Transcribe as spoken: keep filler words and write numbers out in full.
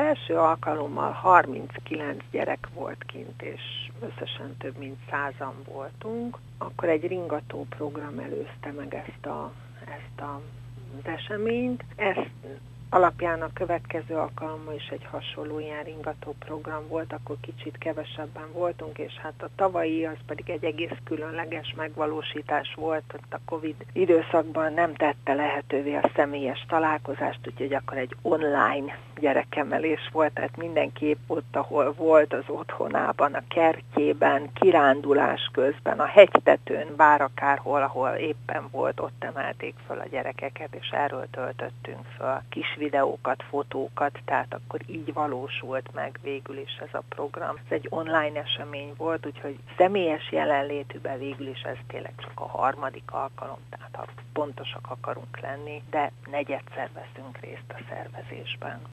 első alkalommal harminckilenc gyerek volt kint, és összesen több mint százan voltunk. Akkor egy ringató program előzte meg ezt, a, ezt a, az eseményt. Ezt alapján a következő alkalommal is egy hasonló ilyen ringató program volt, akkor kicsit kevesebben voltunk, és hát a tavalyi az pedig egy egész különleges megvalósítás volt, ott a Covid időszakban nem tette lehetővé a személyes találkozást, úgyhogy akkor egy online gyerekemelés volt, tehát mindenképp ott, ahol volt, az otthonában, a kertjében, kirándulás közben, a hegytetőn, bár akárhol, ahol éppen volt, ott emelték föl a gyerekeket, és erről töltöttünk föl kis videókat, fotókat, tehát akkor így valósult meg végül is ez a program. Ez egy online esemény volt, úgyhogy személyes jelenlétűben végül is ez tényleg csak a harmadik alkalom, tehát ha pontosak akarunk lenni, de negyedszer veszünk részt a szervezésben.